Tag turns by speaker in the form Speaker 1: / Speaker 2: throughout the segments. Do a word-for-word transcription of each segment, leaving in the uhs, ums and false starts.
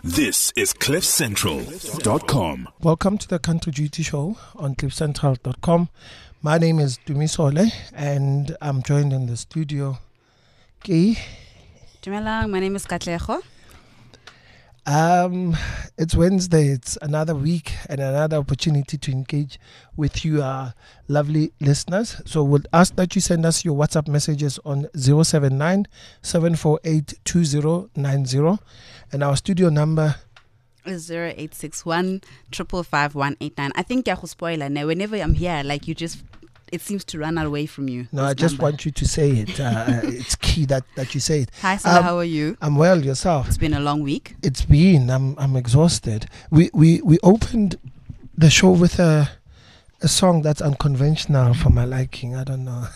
Speaker 1: This is cliff central dot com.
Speaker 2: Welcome to the Country Duty Show on cliff central dot com. My name is Dumisole and I'm joined in the studio. Kei.
Speaker 3: Dumelang, my name is Katlego.
Speaker 2: Um, it's Wednesday. It's another week and another opportunity to engage with you, uh, lovely listeners. So we'll ask that you send us your WhatsApp messages on zero seven nine, seven four eight, two zero nine zero. And our studio number
Speaker 3: is zero eight six one, five five five, one eight nine. I think I spoiler now. Whenever I'm here, like you just, it seems to run away from you.
Speaker 2: No, I just number. want you to say it. Uh, it's key that, that you say it.
Speaker 3: Hi, Sala, um, how are you?
Speaker 2: I'm well. Yourself?
Speaker 3: It's been a long week.
Speaker 2: It's been. I'm I'm exhausted. We we we opened the show with a a song that's unconventional for my liking. I don't know.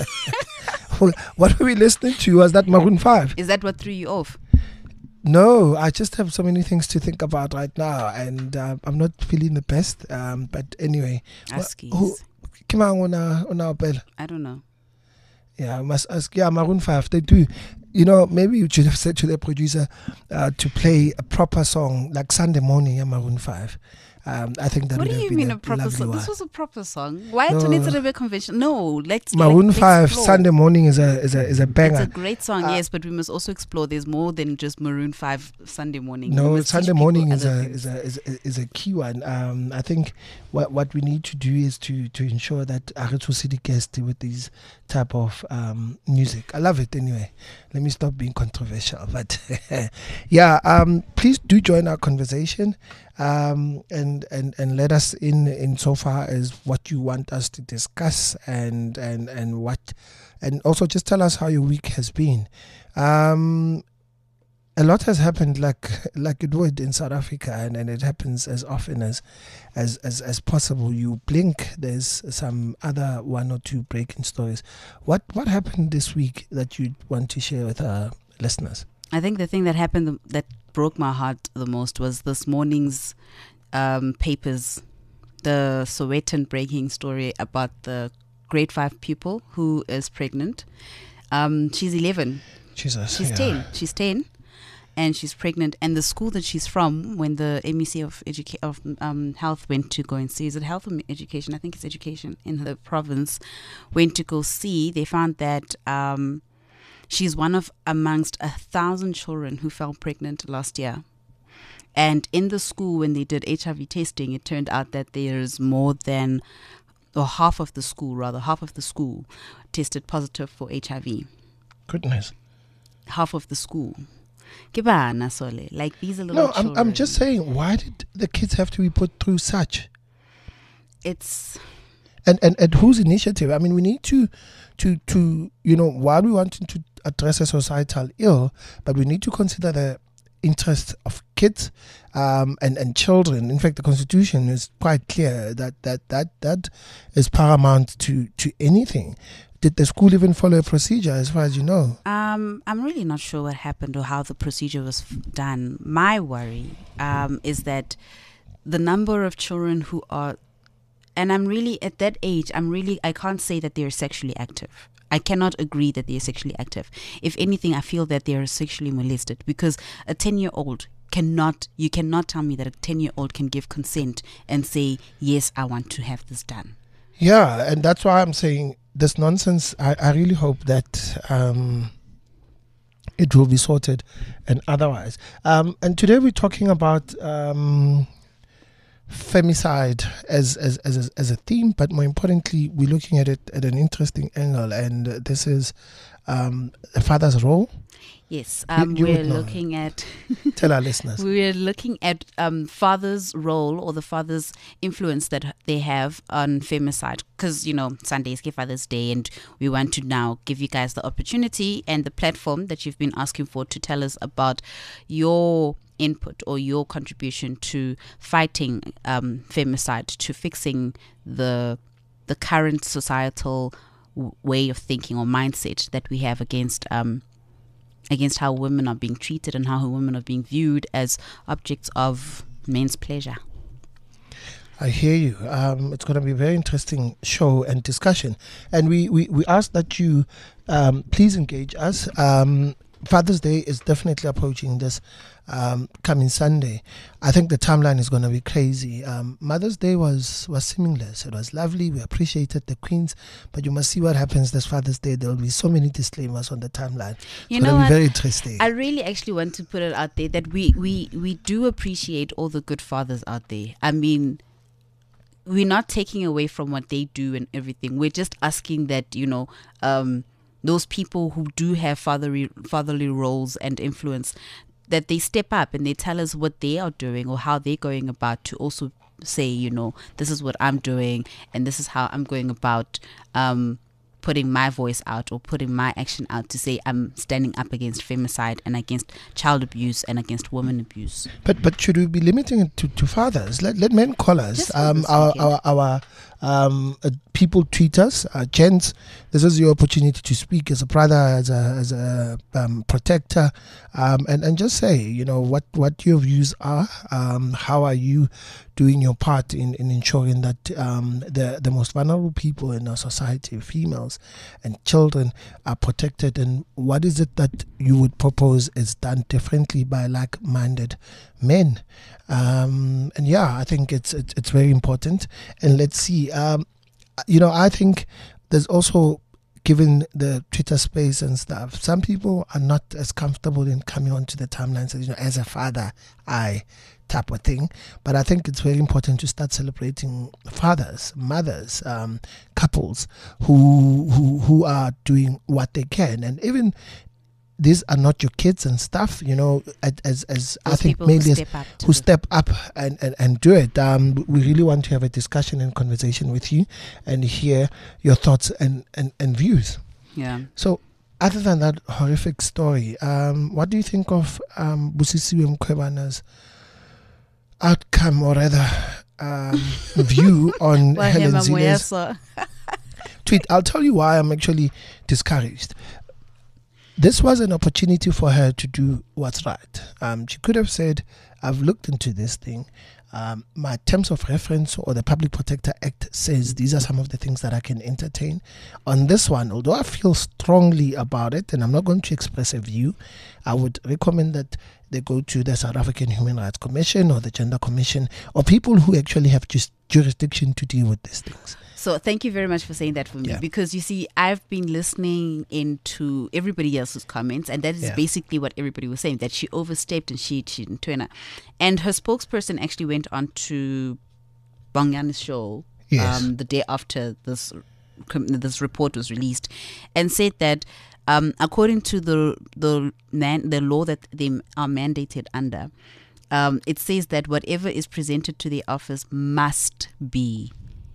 Speaker 2: What were we listening to? Was that Maroon five?
Speaker 3: Is that what threw you off?
Speaker 2: No, I just have so many things to think about right now, and uh, I'm not feeling the best. Um, but anyway,
Speaker 3: Askies.
Speaker 2: Who,
Speaker 3: I don't know.
Speaker 2: Yeah, I must ask. Yeah, Maroon five, they do. You know, maybe you should have said to the producer uh, to play a proper song like Sunday Morning, yeah, Maroon five. Um, I think that
Speaker 3: what
Speaker 2: would
Speaker 3: do
Speaker 2: have
Speaker 3: you
Speaker 2: been
Speaker 3: mean
Speaker 2: a,
Speaker 3: a proper song?
Speaker 2: one.
Speaker 3: This was a proper song. Why
Speaker 2: no.
Speaker 3: turn it to a convention? No, let's
Speaker 2: Maroon
Speaker 3: like,
Speaker 2: five
Speaker 3: explore.
Speaker 2: Sunday Morning is a is a is a banger.
Speaker 3: It's a great song,
Speaker 2: uh,
Speaker 3: yes, but we must also explore. There's more than just Maroon five Sunday Morning.
Speaker 2: No, Sunday Morning is a, is a is a is a key one. Um, I think what what we need to do is to to ensure that Areto City guest with these type of um music. I love it anyway. Let me stop being controversial, but yeah. Um, please do join our conversation. Um, and, and, and let us in insofar as what you want us to discuss and, and, and what, and also just tell us how your week has been. Um, a lot has happened like, like it would in South Africa, and, and it happens as often as, as, as, as possible. You blink, there's some other one or two breaking stories. What, what happened this week that you want to share with our listeners?
Speaker 3: I think the thing that happened that broke my heart the most was this morning's um, papers, the Sowetan breaking story about the grade five pupil who is pregnant. Um, she's eleven.
Speaker 2: Jesus,
Speaker 3: she's
Speaker 2: yeah.
Speaker 3: ten. She's ten, and she's pregnant. And the school that she's from, when the M E C of educa- of um, health went to go and see, is it health or education? I think it's education in the province. Went to go see. They found that. Um, She's one of amongst a thousand children who fell pregnant last year. And in the school, when they did H I V testing, it turned out that there's more than, or half of the school, rather, half of the school tested positive for H I V.
Speaker 2: Goodness.
Speaker 3: Half of the school. Like these are little
Speaker 2: No, I'm,
Speaker 3: children.
Speaker 2: I'm just saying, why did the kids have to be put through such?
Speaker 3: It's...
Speaker 2: And, and, and whose initiative? I mean, we need to, to, to, you know, while we want to address a societal ill, but we need to consider the interests of kids um, and, and children. In fact, the Constitution is quite clear that that, that, that is paramount to, to anything. Did the school even follow a procedure as far as you know?
Speaker 3: Um, I'm really not sure what happened or how the procedure was f- done. My worry um, is that the number of children who are, and I'm really, at that age, I'm really, I can't say that they're sexually active. I cannot agree that they're sexually active. If anything, I feel that they're sexually molested, because a ten-year-old cannot, you cannot tell me that a ten-year-old can give consent and say, yes, I want to have this done.
Speaker 2: Yeah, and that's why I'm saying this nonsense. I, I really hope that um, it will be sorted and otherwise. Um, and today we're talking about um, femicide as as as a, as a theme, but more importantly, we're looking at it at an interesting angle, and uh, this is um, a father's role.
Speaker 3: Yes, um,
Speaker 2: you, you
Speaker 3: we're looking at.
Speaker 2: Tell our listeners.
Speaker 3: We're looking at um, father's role or the father's influence that they have on femicide, because you know Sunday is Father's Day, and we want to now give you guys the opportunity and the platform that you've been asking for to tell us about your input or your contribution to fighting um, femicide, to fixing the the current societal w- way of thinking or mindset that we have against um, against how women are being treated and how women are being viewed as objects of men's pleasure.
Speaker 2: I hear you. Um, it's going to be a very interesting show and discussion. And we, we, we ask that you um, please engage us. Um, Father's Day is definitely approaching this um, coming Sunday. I think the timeline is going to be crazy. Um, Mother's Day was was seamless. It was lovely. We appreciated the queens, but you must see what happens this Father's Day. There will be so many disclaimers on the timeline.
Speaker 3: You
Speaker 2: it's
Speaker 3: know
Speaker 2: going to be
Speaker 3: what?
Speaker 2: very interesting.
Speaker 3: I really actually want to put it out there that we, we, we do appreciate all the good fathers out there. I mean, we're not taking away from what they do and everything. We're just asking that, you know, um, those people who do have fatherly, fatherly roles and influence, that they step up and they tell us what they are doing or how they're going about to also say, you know, this is what I'm doing and this is how I'm going about um, putting my voice out or putting my action out to say I'm standing up against femicide and against child abuse and against women abuse.
Speaker 2: But but should we be limiting it to, to fathers? Let let men call us. Um, our, our our um uh, people tweet us. Uh, gents, this is your opportunity to speak as a brother, as a as a um, protector, um, and and just say, you know, what what your views are. Um, how are you doing your part in, in ensuring that um, the the most vulnerable people in our society, females and children, are protected, and what is it that you would propose is done differently by like-minded men? Um, and yeah, I think it's, it's it's very important. And let's see, um, you know, I think there's also, given the Twitter space and stuff, some people are not as comfortable in coming onto the timelines, you know, as a father, I type of thing. But I think it's very important to start celebrating fathers, mothers, um, couples who who who are doing what they can, and even these are not your kids and stuff, you know, as as
Speaker 3: Those
Speaker 2: I think
Speaker 3: people
Speaker 2: mainly
Speaker 3: who
Speaker 2: as,
Speaker 3: step up to
Speaker 2: who
Speaker 3: the-
Speaker 2: step up and, and, and do it. Um, we really want to have a discussion and conversation with you and hear your thoughts and, and, and views.
Speaker 3: Yeah.
Speaker 2: So, other than that horrific story, um, what do you think of um, Busisiwe Mkhwebane's outcome, or rather um, view on Helen
Speaker 3: Wahema
Speaker 2: Zile's
Speaker 3: Moyesa.
Speaker 2: tweet? I'll tell you why I'm actually discouraged. This was an opportunity for her to do what's right. Um, she could have said, I've looked into this thing. Um, my terms of reference or the Public Protector Act says these are some of the things that I can entertain. On this one, although I feel strongly about it and I'm not going to express a view, I would recommend that they go to the South African Human Rights Commission or the Gender Commission, or people who actually have just jurisdiction to deal with these things.
Speaker 3: So thank you very much for saying that for me,
Speaker 2: Yeah.
Speaker 3: because you see, I've been listening into everybody else's comments, and that is
Speaker 2: Yeah.
Speaker 3: basically what everybody was saying, that she overstepped and she she didn't turn up. And her spokesperson actually went on to Bongyan's show
Speaker 2: Yes.
Speaker 3: um, the day after this this report was released, and said that um, according to the the man, the law that they are mandated under, um, it says that whatever is presented to the office must be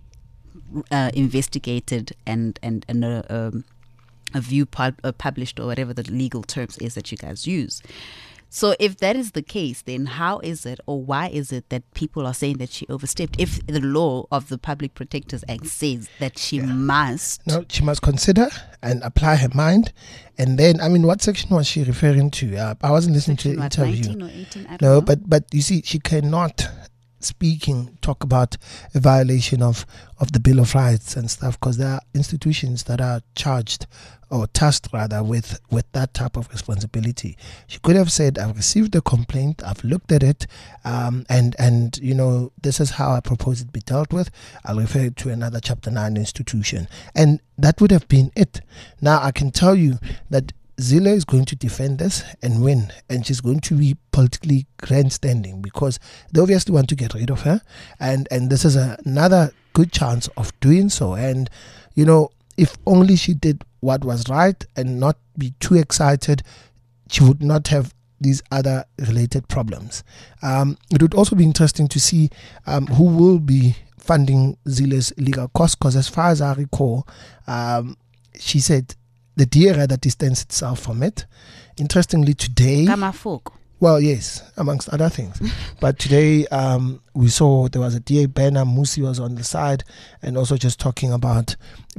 Speaker 3: Uh, investigated and and and uh, um, a view pub- uh, published, or whatever the legal terms is that you guys use. So if that is the case, then how is it, or why is it, that people are saying that she overstepped if the law of the Public Protectors Act says that she
Speaker 2: Yeah.
Speaker 3: must?
Speaker 2: No, she must consider and apply her mind. And then, I mean, what section was she referring to? Uh, I wasn't listening
Speaker 3: Section
Speaker 2: to the
Speaker 3: what,
Speaker 2: interview.
Speaker 3: nineteen or eighteen? I don't
Speaker 2: No,
Speaker 3: know.
Speaker 2: but but you see, she cannot, speaking, talk about a violation of, of the Bill of Rights and stuff, because there are institutions that are charged, or tasked rather, with, with that type of responsibility. She could have said, I've received a complaint, I've looked at it, um, and, and, you know, this is how I propose it be dealt with. I'll refer it to another Chapter nine institution. And that would have been it. Now, I can tell you that Zille is going to defend this and win, and she's going to be politically grandstanding, because they obviously want to get rid of her, and and this is a, another good chance of doing so. And you know, if only she did what was right and not be too excited, she would not have these other related problems. Um, it would also be interesting to see um, who will be funding Zille's legal costs, because as far as I recall, um, she said the D A rather distanced itself from it. Interestingly, today,
Speaker 3: Kamafoko.
Speaker 2: well, yes, amongst other things. But today, um, we saw there was a D A banner. Musi was on the side, and also just talking about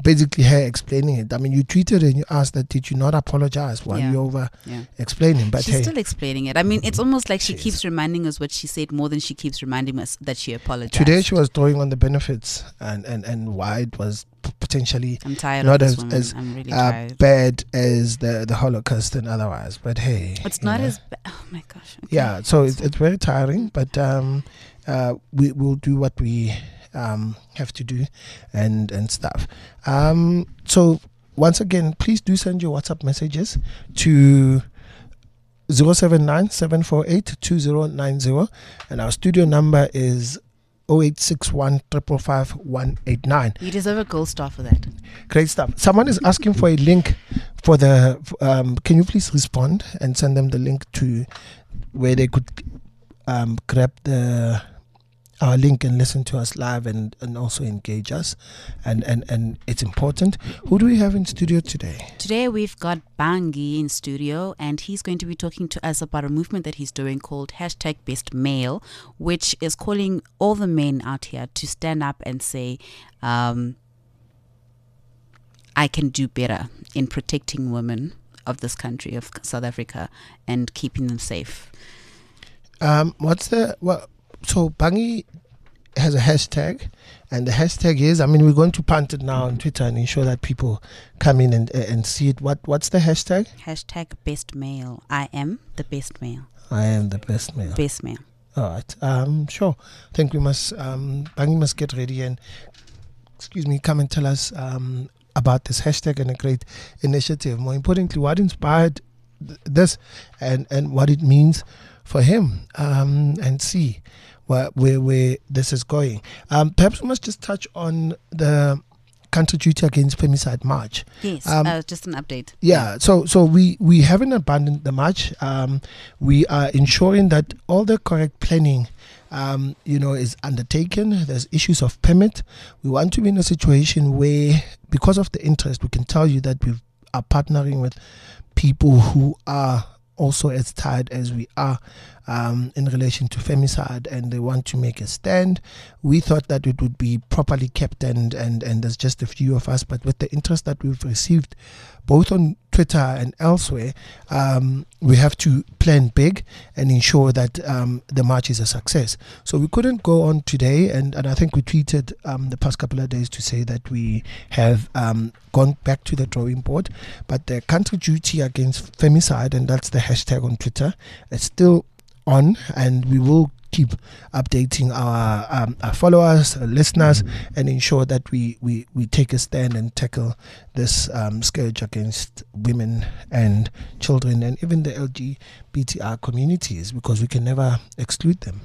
Speaker 2: basically her explaining it. I mean, you tweeted and you asked that, did you not apologize while
Speaker 3: Yeah.
Speaker 2: you over
Speaker 3: Yeah.
Speaker 2: explaining? But
Speaker 3: She's
Speaker 2: hey,
Speaker 3: still explaining it. I mean, it's almost like she
Speaker 2: Jeez.
Speaker 3: keeps reminding us what she said more than she keeps reminding us that she apologized.
Speaker 2: today she was throwing on the benefits and, and, and why it was p- potentially
Speaker 3: I'm tired
Speaker 2: not
Speaker 3: of this
Speaker 2: as,
Speaker 3: woman.
Speaker 2: as
Speaker 3: I'm really
Speaker 2: uh,
Speaker 3: tired.
Speaker 2: bad as the, the Holocaust and otherwise. But hey,
Speaker 3: It's
Speaker 2: you
Speaker 3: not
Speaker 2: know.
Speaker 3: as bad. Oh my gosh. Okay.
Speaker 2: Yeah, so it's, it's very tiring, but um, uh, we will do what we um, have to do and, and stuff. Um, so once again, please do send your WhatsApp messages to zero seven nine, seven four eight, two zero nine zero, and our studio number is zero eight six one, five five five, one eight nine.
Speaker 3: You deserve a gold star for that.
Speaker 2: Great stuff. Someone is asking for a link for the. Um, can you please respond and send them the link to where they could um, grab the our link and listen to us live and, and also engage us, and, and and it's important. Who do we have in studio today?
Speaker 3: Today we've got Bangi in studio, and he's going to be talking to us about a movement that he's doing called hashtag Best Male, which is calling all the men out here to stand up and say, um, I can do better in protecting women of this country, of South Africa, and keeping them safe.
Speaker 2: Um, what's the well? So Bangi has a hashtag, and the hashtag is. I mean, we're going to punt it now on Twitter and ensure that people come in and and see it. What what's the hashtag?
Speaker 3: Hashtag Best Male. I am the best male.
Speaker 2: I am the best male.
Speaker 3: Best male.
Speaker 2: All right. Um, sure. I think we must. Um, Bangi must get ready and, excuse me, come and tell us um about this hashtag and a great initiative. More importantly, what inspired th- this, and and what it means for him, um, and see where, where where this is going. Um, perhaps we must just touch on the Country Duty Against Femicide March.
Speaker 3: Yes,
Speaker 2: Um,
Speaker 3: uh, just an update.
Speaker 2: Yeah, so so we, we haven't abandoned the march. Um, we are ensuring that all the correct planning, um, you know, is undertaken. There's issues of permit. We want to be in a situation where, because of the interest, we can tell you that we are partnering with people who are also as tired as we are um, in relation to femicide, and they want to make a stand. We thought that it would be properly kept, and, and, and there's just a few of us, but with the interest that we've received both on Twitter and elsewhere, um, we have to plan big and ensure that um, the march is a success. So we couldn't go on today, and, and I think we tweeted um, the past couple of days to say that we have um, gone back to the drawing board, but the Country Duty Against Femicide, and that's the hashtag on Twitter, is still on, and we will keep updating our, um, our followers, our listeners, and ensure that we, we, we take a stand and tackle this um, scourge against women and children and even the L G B T I communities, because we can never exclude them.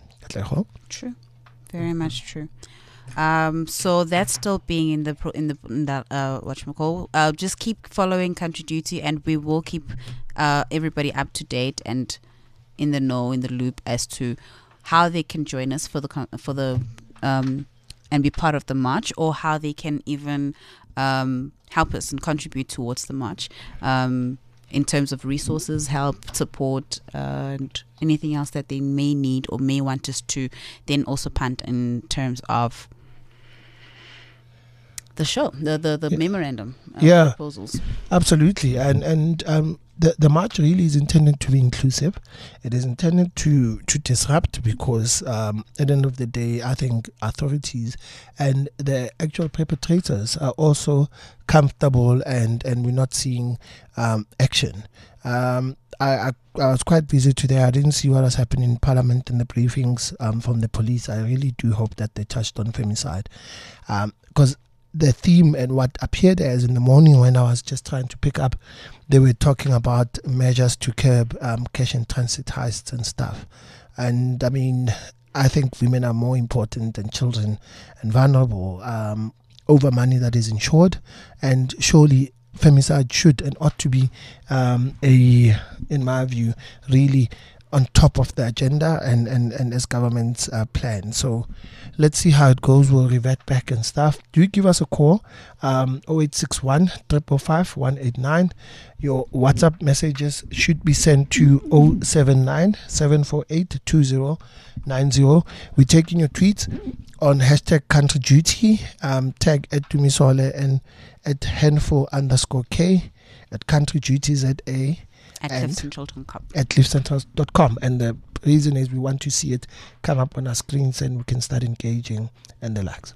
Speaker 3: True, very much true. Um, so that's still being in the pro, in the in that uh, whatchamacall. Uh, just keep following Country Duty, and we will keep uh, everybody up to date and in the know, in the loop as to how they can join us for the con- for the um, and be part of the march, or how they can even um, help us and contribute towards the march um, in terms of resources, help, support, uh, and anything else that they may need or may want us to then also punt in terms of the show, the the, the
Speaker 2: yeah.
Speaker 3: memorandum uh,
Speaker 2: yeah,
Speaker 3: proposals.
Speaker 2: Absolutely, and and um, the the march really is intended to be inclusive. It is intended to to disrupt, because um, at the end of the day, I think authorities and the actual perpetrators are also comfortable, and and we're not seeing um, action. Um, I, I I was quite busy today. I didn't see what was happening in Parliament and the briefings um, from the police. I really do hope that they touched on femicide, because um, the theme and what appeared as in the morning when I was just trying to pick up, they were talking about measures to curb um, cash and transit heists and stuff. And I mean, I think women are more important than children and vulnerable um, over money that is insured. And surely femicide should and ought to be um, a, in my view, really on top of the agenda and, and, and as government's uh, plan. So let's see how it goes. We'll revert back and stuff. Do you give us a call? Um, oh eight six one, five five five, one eight nine. Your WhatsApp messages should be sent to oh seven nine, seven four eight, two zero nine zero. We're taking your tweets on hashtag country duty, um, tag at Dumisole and at handful underscore K, at country duty Z A.
Speaker 3: At cliff central dot com.
Speaker 2: At cliff central dot com. And the reason is we want to see it come up on our screens and we can start engaging and the likes.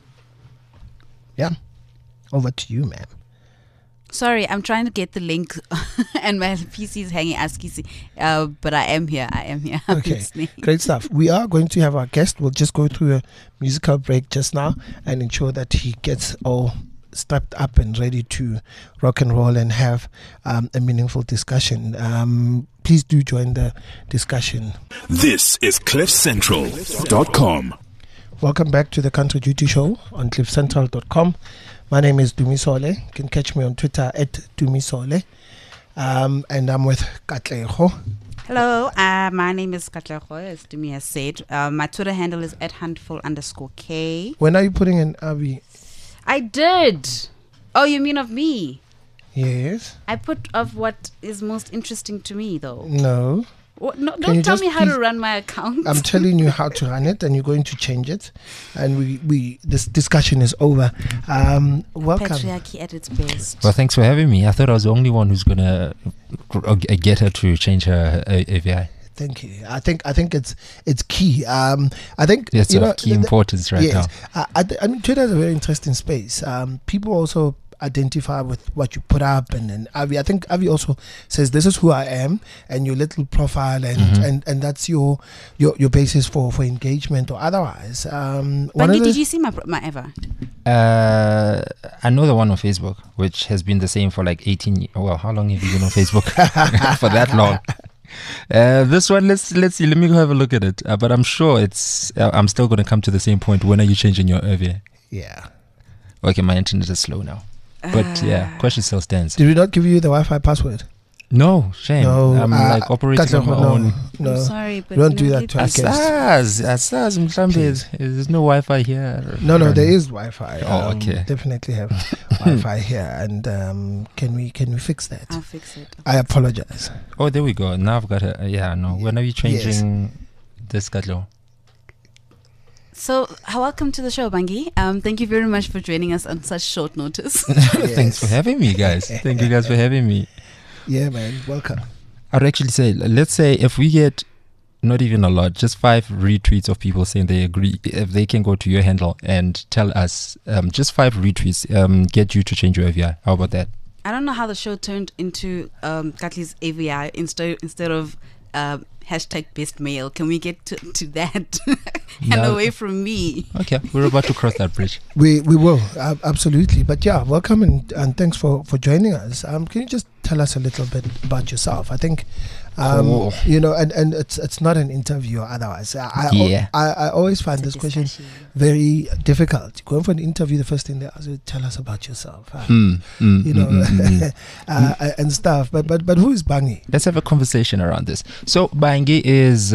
Speaker 2: Yeah. Over to you, ma'am.
Speaker 3: Sorry, I'm trying to get the link and my P C is hanging ASCII. Uh, but I am here. I am here.
Speaker 2: Okay. Great stuff. We are going to have our guest. We'll just go through a musical break just now and ensure that he gets all strapped up and ready to rock and roll and have um, a meaningful discussion. Um, please do join the discussion.
Speaker 1: This is cliff central dot com.
Speaker 2: Welcome back to the Country Duty Show on cliff central dot com. My name is Dumisole. You can catch me on Twitter at Dumisole. Um, and I'm with Katlego.
Speaker 3: Hello, uh, my name is Katlego, as Dumi has said. Uh, my Twitter handle is at handful underscore K.
Speaker 2: When are you putting in Abby?
Speaker 3: I did. Oh, you mean of me?
Speaker 2: Yes.
Speaker 3: I put of what is most interesting to me, though.
Speaker 2: No.
Speaker 3: What, no don't tell me how to run my account.
Speaker 2: I'm telling you how to run it, and you're going to change it. And we, we this discussion is over. Um, welcome.
Speaker 3: Patriarchy at its best.
Speaker 4: Well, thanks for having me. I thought I was the only one who's going to get her to change her uh, A V I.
Speaker 2: Thank you. I think I think it's it's key. Um, I think
Speaker 4: it's
Speaker 2: you
Speaker 4: of
Speaker 2: know,
Speaker 4: key
Speaker 2: the,
Speaker 4: importance right
Speaker 2: yes.
Speaker 4: now.
Speaker 2: I, I, I mean, Twitter is a very interesting space. Um, people also identify with what you put up, and, and Avi, I think Avi also says this is who I am, and your little profile, and, mm-hmm. and, and that's your, your your basis for, for engagement or otherwise. Um,
Speaker 3: Bungie, did you see my my ever?
Speaker 4: Uh, I know the one on Facebook, which has been the same for like eighteen. Well, how long have you been on Facebook? For that long. Uh, this one, let's let's see. Let me go have a look at it. Uh, but I'm sure it's. Uh, I'm still going to come to the same point. When are you changing your A V I?
Speaker 2: Yeah.
Speaker 4: Okay, my internet is slow now. But yeah, question still stands.
Speaker 2: Did we not give you the Wi-Fi password?
Speaker 4: No, shame.
Speaker 2: No,
Speaker 4: I'm
Speaker 2: uh,
Speaker 4: like operating on my
Speaker 2: no,
Speaker 4: own.
Speaker 2: No,
Speaker 3: I'm sorry, but
Speaker 2: we don't do that to our guests.
Speaker 4: Asaz, Asaz, there's no Wi-Fi here.
Speaker 2: No, no, there is Wi-Fi.
Speaker 4: Oh,
Speaker 2: um,
Speaker 4: okay.
Speaker 2: Definitely have Wi-Fi here, and um, can we can we fix that?
Speaker 3: I'll fix it.
Speaker 2: I apologize.
Speaker 4: Oh, there we go. Now I've got a uh, yeah. No, when are you changing yes. this, Katlo?
Speaker 3: So, welcome to the show, Bangi. Um, thank you very much for joining us on such short notice.
Speaker 4: Yes. Thanks for having me, guys. Thank you guys for having me.
Speaker 2: Yeah, man. Welcome.
Speaker 4: I'd actually say, let's say if we get not even a lot, just five retweets of people saying they agree, if they can go to your handle and tell us, um, just five retweets um, get you to change your A V I. How about that?
Speaker 3: I don't know how the show turned into um, Katli's A V I instead instead of uh, hashtag best male. Can we get to, to that and no. away from me?
Speaker 4: Okay, we're about to cross that bridge.
Speaker 2: We we will uh, absolutely. But yeah, welcome and, and thanks for, for joining us. Um, can you just tell us a little bit about yourself? I think, um, cool. you know, and, and it's it's not an interview or otherwise. I
Speaker 4: yeah.
Speaker 2: I, I always find
Speaker 3: it's
Speaker 2: this question very difficult. Going for an interview, the first thing they ask you, tell us about yourself. Uh,
Speaker 4: mm, mm,
Speaker 2: you know,
Speaker 4: mm, mm, mm.
Speaker 2: uh, and stuff. But but but who is Bangi?
Speaker 4: Let's have a conversation around this. So Bangi is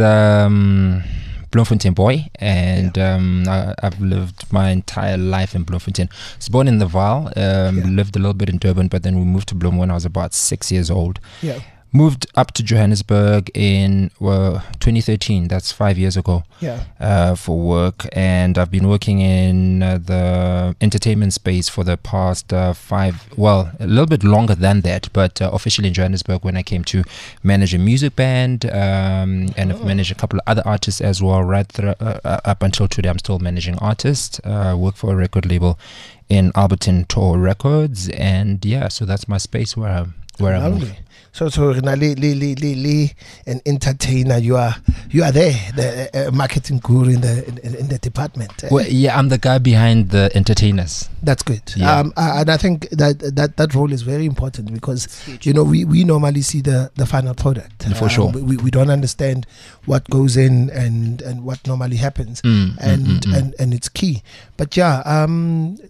Speaker 4: um, Bloemfontein boy, and yeah. um, I, I've lived my entire life in Bloemfontein. I was born in the Vaal, um, yeah. lived a little bit in Durban, but then we moved to Bloem when I was about six years old.
Speaker 2: Yeah.
Speaker 4: Moved up to Johannesburg in well, twenty thirteen. That's five years ago.
Speaker 2: Yeah.
Speaker 4: Uh, for work, and I've been working in uh, the entertainment space for the past uh, five. Well, a little bit longer than that, but uh, officially in Johannesburg when I came to manage a music band, um, and oh. I've managed a couple of other artists as well. Right th- uh, up until today, I'm still managing artists. Uh, work for a record label in Alberton Tor Records, and yeah, so that's my space where I'm where I'm.
Speaker 2: So, so Li, Li, Li, Li, an entertainer. You are, you are there, the uh, marketing guru in the in, in the department.
Speaker 4: Well, yeah, I'm the guy behind the entertainers.
Speaker 2: That's good.
Speaker 4: Yeah.
Speaker 2: Um, uh, and I think that that that role is very important because you know we, we normally see the, the final product.
Speaker 4: For
Speaker 2: um,
Speaker 4: sure.
Speaker 2: We we don't understand what goes in and, and what normally happens,
Speaker 4: mm,
Speaker 2: and,
Speaker 4: mm, mm,
Speaker 2: and and it's key. But yeah, um.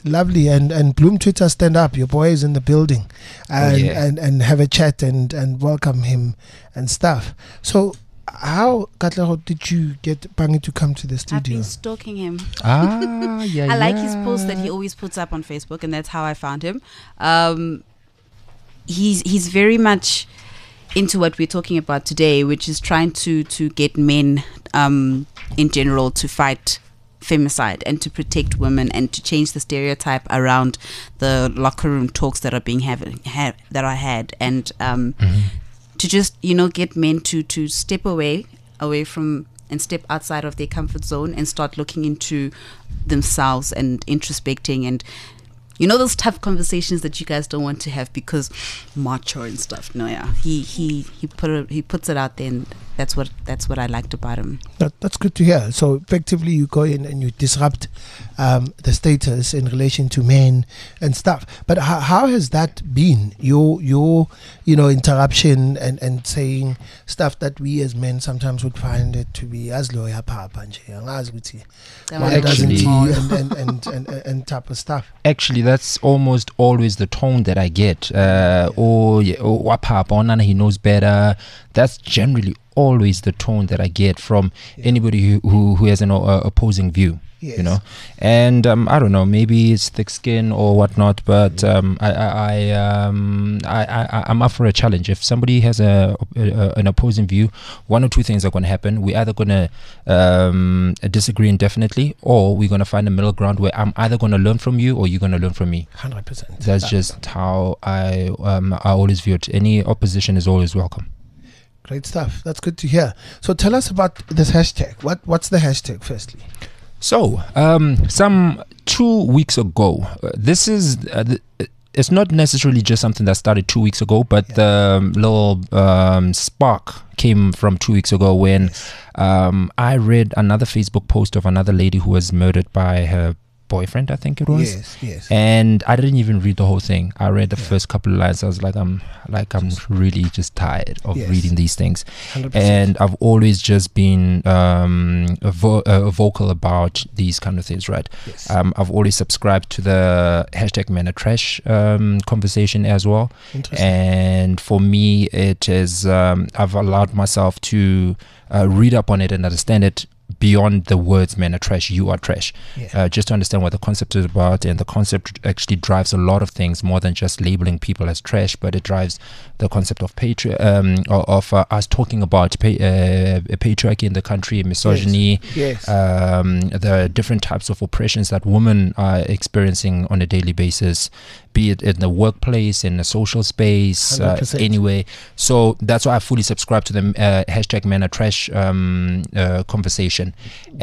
Speaker 2: lovely. And and Bloom Twitter, stand up. Your boy is in the building, and
Speaker 4: Oh, yeah.
Speaker 2: and, and have a chat and and welcome him and stuff. So how, Katlego, did you get Pangi to come to the
Speaker 3: I've
Speaker 2: studio?
Speaker 3: been stalking him.
Speaker 4: Ah, yeah.
Speaker 3: I like his
Speaker 4: yeah.
Speaker 3: posts that he always puts up on Facebook, and that's how I found him. Um, he's he's very much into what we're talking about today, which is trying to to get men um, in general to fight femicide and to protect women and to change the stereotype around the locker room talks that are being have, have that are had, and um,
Speaker 4: Mm-hmm.
Speaker 3: to just, you know, get men to to step away away from and step outside of their comfort zone and start looking into themselves and introspecting, and you know, those tough conversations that you guys don't want to have because macho and stuff. No, yeah, he he he put it, he puts it out there, and that's what that's what I liked about him.
Speaker 2: That, that's good to hear. So effectively, you go in and you disrupt um, the status in relation to men and stuff. But how, how has that been? Your your you know interruption and, and saying stuff that we as men sometimes would find it to be as lawyer papa
Speaker 3: That
Speaker 2: why
Speaker 3: one
Speaker 2: doesn't he
Speaker 4: Actually-
Speaker 2: and and, and, and, and and type of stuff.
Speaker 4: Actually, that's almost always the tone that I get. Uh, oh, yeah, oh, wapapa, oh, nana, he knows better. That's generally always the tone that I get from
Speaker 2: Yeah.
Speaker 4: anybody who, who, who has an uh, opposing view.
Speaker 2: Yes.
Speaker 4: You know, and um, I don't know, maybe it's thick skin or whatnot, but um, I, I, I, um, I, I, I'm up for a challenge. If somebody has a, a an opposing view, one or two things are going to happen. We're either going to um, disagree indefinitely, or we're going to find a middle ground where I'm either going to learn from you or you're going to learn from me.
Speaker 2: one hundred percent.
Speaker 4: That's just how I um, I always view it. Any opposition is always welcome.
Speaker 2: Great stuff. That's good to hear. So tell us about this hashtag. What what's the hashtag firstly?
Speaker 4: So, um, some two weeks ago, uh, this is, uh, th- it's not necessarily just something that started two weeks ago, but
Speaker 2: Yeah.
Speaker 4: the um, little um, spark came from two weeks ago when um, I read another Facebook post of another lady who was murdered by her boyfriend, I think it was.
Speaker 2: Yes, yes.
Speaker 4: And I didn't even read the whole thing. I read the
Speaker 2: Yeah.
Speaker 4: first couple of lines. I was like, I'm like, I'm really just tired of
Speaker 2: Yes.
Speaker 4: reading these things.
Speaker 2: one hundred percent.
Speaker 4: And I've always just been um, vo- uh, vocal about these kind of things, right?
Speaker 2: Yes.
Speaker 4: Um, I've always subscribed to the hashtag Men Are Trash um, conversation as well.
Speaker 2: Interesting.
Speaker 4: And for me, it is, um, I've allowed myself to uh, read up on it and understand it beyond the words men are trash, you are trash.
Speaker 2: Yeah.
Speaker 4: Uh, just to understand what the concept is about, and the concept actually drives a lot of things more than just labeling people as trash, but it drives the concept of patri- um, of, of uh, us talking about pa- uh, patriarchy in the country, misogyny,
Speaker 2: Yes.
Speaker 4: um, the different types of oppressions that women are experiencing on a daily basis, be it in the workplace, in the social space,
Speaker 2: one hundred
Speaker 4: uh,
Speaker 2: percent.
Speaker 4: anyway. So that's why I fully subscribe to the uh, hashtag Men Are Trash um, uh, conversation.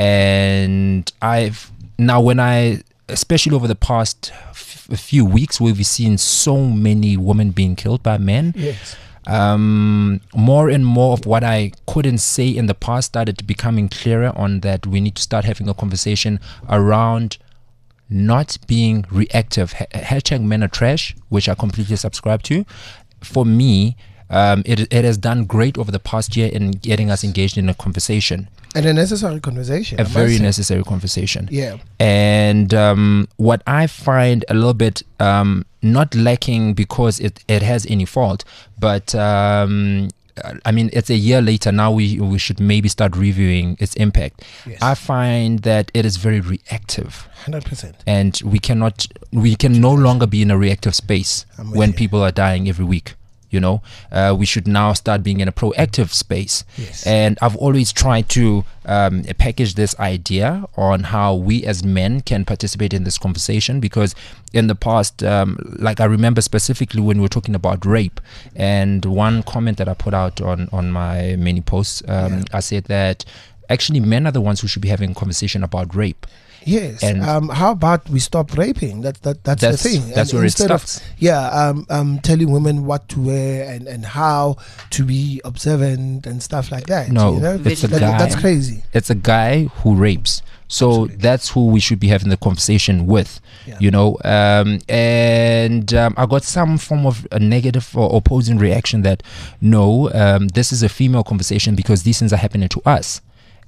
Speaker 4: And I've now, when I, especially over the past f- few weeks, where we've seen so many women being killed by men,
Speaker 2: Yes.
Speaker 4: um, more and more of what I couldn't say in the past started becoming clearer on that we need to start having a conversation around not being reactive. Ha- hashtag Men Are Trash, which I completely subscribe to. For me, um, it, it has done great over the past year in getting us engaged in a conversation,
Speaker 2: And a necessary conversation.
Speaker 4: a
Speaker 2: I must
Speaker 4: very
Speaker 2: say.
Speaker 4: necessary conversation.
Speaker 2: Yeah.
Speaker 4: And um, what I find a little bit um, not lacking because it, it has any fault, but um, I mean, it's a year later now. We we should maybe start reviewing its impact.
Speaker 2: Yes.
Speaker 4: I find that it is very reactive,
Speaker 2: one hundred percent.
Speaker 4: and we cannot, we can no longer be in a reactive space
Speaker 2: I'm with
Speaker 4: when
Speaker 2: you.
Speaker 4: people are dying every week. You know, uh, we should now start being in a proactive space.
Speaker 2: Yes.
Speaker 4: And I've always tried to um, package this idea on how we as men can participate in this conversation, because in the past, um, like I remember specifically when we were talking about rape, and one comment that I put out on, on my many posts, um,
Speaker 2: Yeah.
Speaker 4: I said that actually men are the ones who should be having a conversation about rape.
Speaker 2: Yes.
Speaker 4: And-
Speaker 2: um, how about we stop raping? That that that's,
Speaker 4: That's-
Speaker 2: the thing.
Speaker 4: that's
Speaker 2: And
Speaker 4: where it
Speaker 2: instead of-
Speaker 4: starts.
Speaker 2: Yeah. Um. Um. Telling women what to wear and, and how to be observant and stuff like that.
Speaker 4: No,
Speaker 2: you know?
Speaker 4: it's a
Speaker 2: That-
Speaker 4: guy.
Speaker 2: That's crazy.
Speaker 4: It's a guy who rapes. So
Speaker 2: Absolutely.
Speaker 4: that's who we should be having the conversation with,
Speaker 2: Yeah.
Speaker 4: you know. Um, and um, I got some form of a negative or opposing reaction that no, um, this is a female conversation because these things are happening to us.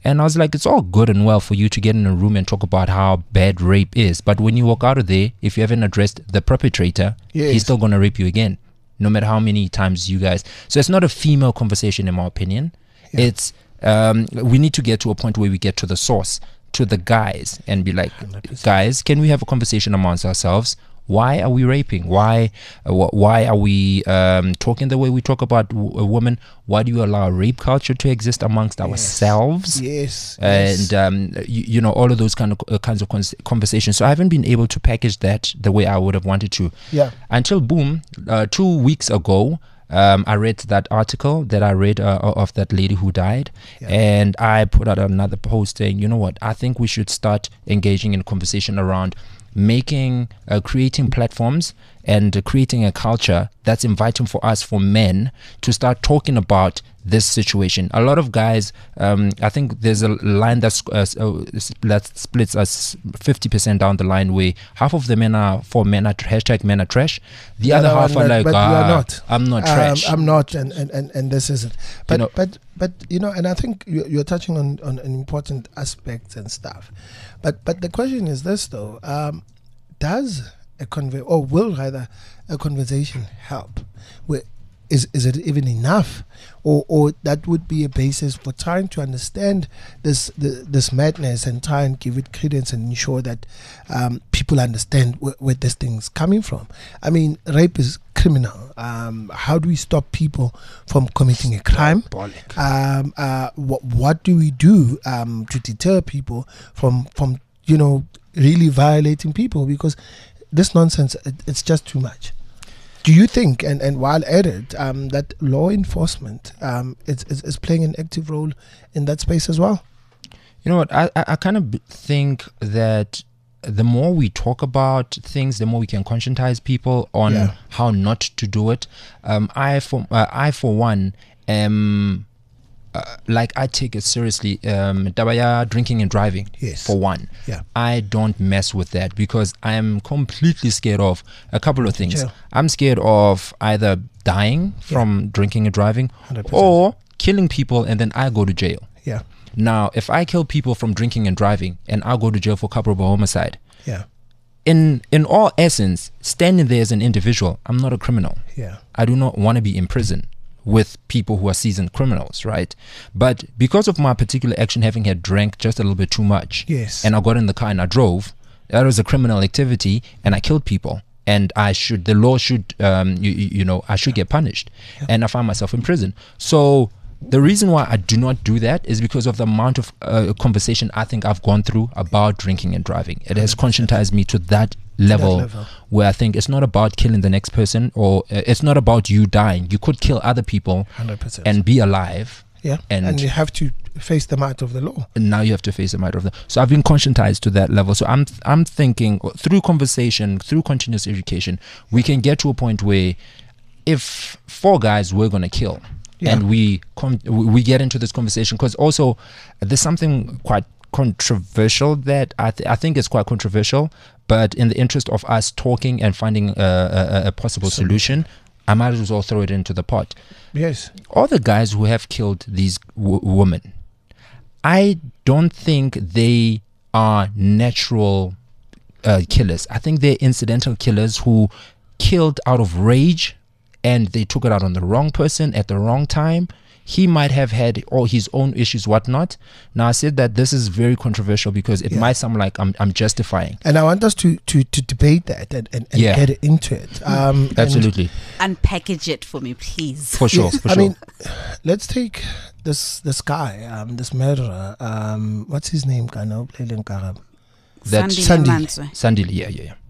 Speaker 4: And I was like, it's all good and well for you to get in a room and talk about how bad rape is. But when you walk out of there, if you haven't addressed the perpetrator,
Speaker 2: Yes.
Speaker 4: he's still going to rape you again, no matter how many times you guys. So it's not a female conversation, in my opinion.
Speaker 2: Yeah.
Speaker 4: It's, um, we need to get to a point where we get to the source, to the guys, and be like,
Speaker 2: one hundred percent.
Speaker 4: guys, can we have a conversation amongst ourselves? Why are we raping? Why uh, wh- why are we um, talking the way we talk about w- a woman? Why do you allow rape culture to exist amongst ourselves?
Speaker 2: Yes.
Speaker 4: And
Speaker 2: yes.
Speaker 4: um, you, you know, all of those kind of uh, kinds of cons- conversations. So I haven't been able to package that the way I would have wanted to.
Speaker 2: Yeah.
Speaker 4: Until boom, uh, two weeks ago, um, I read that article that I read uh, of that lady who died,
Speaker 2: Yeah.
Speaker 4: and I put out another post saying, you know what, I think we should start engaging in a conversation around making, uh, creating platforms and uh, creating a culture that's inviting for us, for men, to start talking about this situation. A lot of guys, um, I think there's a line that's uh, uh, that splits us fifty percent down the line, where half of the men are for men are hashtag men are trash, the
Speaker 2: The
Speaker 4: other
Speaker 2: other
Speaker 4: half
Speaker 2: one,
Speaker 4: are
Speaker 2: but-
Speaker 4: like,
Speaker 2: but you
Speaker 4: ah,
Speaker 2: are not.
Speaker 4: I'm not
Speaker 2: Um,
Speaker 4: trash.
Speaker 2: I'm not, and, and, and, and this is it. But
Speaker 4: know-
Speaker 2: but but you know, and I think you- you're touching on, on an important aspect and stuff. But but the question is this though: um, does a conver or will rather a conversation help? Where is is it even enough, or or that would be a basis for trying to understand this the, this madness and try and give it credence and ensure that um, people understand wh- where this thing's coming from. I mean, rape is criminal. Um, how do we stop people from committing a crime? Um, uh, what what do we do um, to deter people from from you know really violating people? Because this nonsense, it, it's just too much. Do you think, and, and while at it, um, that law enforcement um, is, is, is playing an active role in that space as well?
Speaker 4: You know what? I, I, I kind of b- think that the more we talk about things, the more we can conscientize people on
Speaker 2: Yeah.
Speaker 4: how not to do it. Um, I for uh, I for one am uh, like I take it seriously. Um, Dabaya drinking and driving.
Speaker 2: Yes.
Speaker 4: For one.
Speaker 2: Yeah.
Speaker 4: I don't mess with that because I am completely scared of a couple of things.
Speaker 2: Jail.
Speaker 4: I'm scared of either dying from drinking and driving,
Speaker 2: one hundred percent.
Speaker 4: or killing people and then I go to jail.
Speaker 2: Yeah,
Speaker 4: Now, if I kill people from drinking and driving and I'll go to jail for culpable homicide,
Speaker 2: yeah,
Speaker 4: in in all essence, standing there as an individual, I'm not a criminal.
Speaker 2: yeah,
Speaker 4: I do not want to be in prison with people who are seasoned criminals, right? But because of my particular action, having had drank just a little bit too much,
Speaker 2: yes.
Speaker 4: and I got in the car and I drove, that was a criminal activity, and I killed people. And I should, the law should, um, you, you you know, I should get punished.
Speaker 2: Yeah.
Speaker 4: And I find myself in prison. So the reason why I do not do that is because of the amount of uh, conversation I think I've gone through about drinking and driving. It has conscientized me to that level,
Speaker 2: level.
Speaker 4: where I think it's not about killing the next person, or uh, it's not about you dying. You could kill other people
Speaker 2: one hundred percent.
Speaker 4: and be alive.
Speaker 2: yeah,
Speaker 4: and-
Speaker 2: and you have to face the might of the law.
Speaker 4: And now you have to face the matter of that. So I've been conscientized to that level. So I'm I'm thinking through conversation, through continuous education, we can get to a point where if four guys we're gonna kill,
Speaker 2: Yeah.
Speaker 4: and we com- we get into this conversation, because also there's something quite controversial that I th- I think is quite controversial, but in the interest of us talking and finding a, a, a possible solution, I might as well throw it into the pot.
Speaker 2: Yes,
Speaker 4: All the guys who have killed these w- women, I don't think they are natural uh, killers. I think they're incidental killers who killed out of rage, and they took it out on the wrong person at the wrong time. He might have had all his own issues, whatnot. Now, I said that this is very controversial because it
Speaker 2: Yeah.
Speaker 4: might sound like I'm, I'm justifying.
Speaker 2: and I want us to to, to debate that and, and, and
Speaker 4: Yeah.
Speaker 2: get into it. Um, and-
Speaker 4: Absolutely.
Speaker 3: Unpackage it for me, please.
Speaker 4: For sure.
Speaker 2: Yes,
Speaker 4: For
Speaker 2: I
Speaker 4: sure.
Speaker 2: mean, let's take this this guy, um, this murderer. Um, what's his name? Kano Leland Karab.
Speaker 4: That's
Speaker 3: Sandile
Speaker 2: Sandile.
Speaker 3: Mantswe.
Speaker 4: Sandile, yeah, yeah, yeah.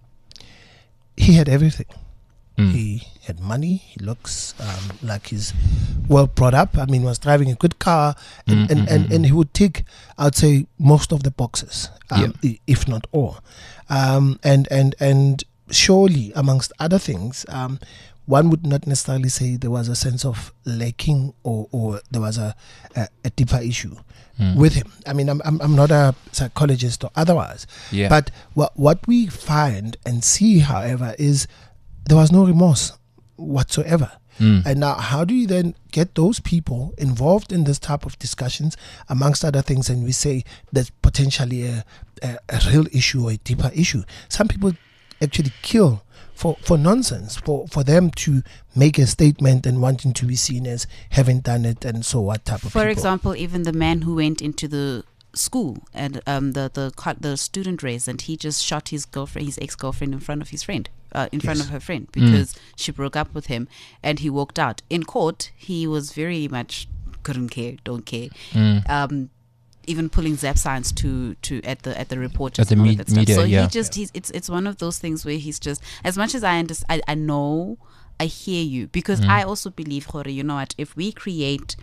Speaker 2: He had everything.
Speaker 4: Mm.
Speaker 2: He had money. He looks um, like he's well brought up. I mean, was driving a good car, and,
Speaker 4: Mm,
Speaker 2: and,
Speaker 4: mm,
Speaker 2: and,
Speaker 4: mm,
Speaker 2: and he would tick, I'd say, most of the boxes, um, i- if not all. Um, and and and surely, amongst other things, um, one would not necessarily say there was a sense of lacking, or, or there was a, a, a deeper issue
Speaker 4: Mm.
Speaker 2: with him. I mean, I'm, I'm I'm not a psychologist or otherwise,
Speaker 4: Yeah.
Speaker 2: but what what we find and see, however, is there was no remorse whatsoever.
Speaker 4: Mm.
Speaker 2: And now, how do you then get those people involved in this type of discussions, amongst other things, and we say there's potentially a, a, a real issue or a deeper issue. Some people actually kill for, for nonsense, for, for them to make a statement and wanting to be seen as having done it, and so what type of
Speaker 3: For
Speaker 2: people.
Speaker 3: example, even the man who went into the school and um, the the co- the student race, and he just shot his girlfriend, his ex girlfriend, in front of his friend, uh, in front
Speaker 2: Yes.
Speaker 3: of her friend, because mm. she broke up with him, and he walked out. In court, he was very much couldn't care, don't care.
Speaker 4: Mm.
Speaker 3: Um, even pulling zap signs to to at the at the reporters
Speaker 4: At the
Speaker 3: and all
Speaker 4: me-
Speaker 3: that stuff.
Speaker 4: media,
Speaker 3: So
Speaker 4: yeah.
Speaker 3: he just he's it's it's one of those things where he's just, as much as I understand, I, I know, I hear you, because
Speaker 4: Mm.
Speaker 3: I also believe, Khore, you know what, if we create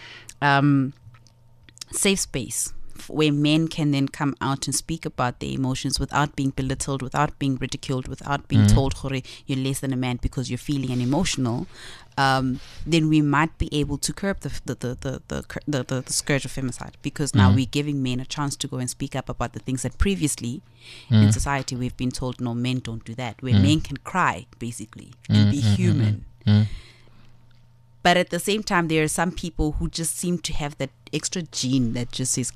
Speaker 3: um safe space where men can then come out and speak about their emotions without being belittled, without being ridiculed, without being
Speaker 4: Mm.
Speaker 3: told, Khore, you're less than a man because you're feeling and emotional, um, then we might be able to curb the the the the, the, the, the, the scourge of femicide, because now
Speaker 4: Mm.
Speaker 3: we're giving men a chance to go and speak up about the things that previously in
Speaker 4: Mm.
Speaker 3: society we've been told, no, men don't do that, where
Speaker 4: Mm.
Speaker 3: men can cry, basically, and
Speaker 4: Mm,
Speaker 3: be
Speaker 4: mm, mm,
Speaker 3: human.
Speaker 4: Mm.
Speaker 3: But at the same time, there are some people who just seem to have that extra gene that just says,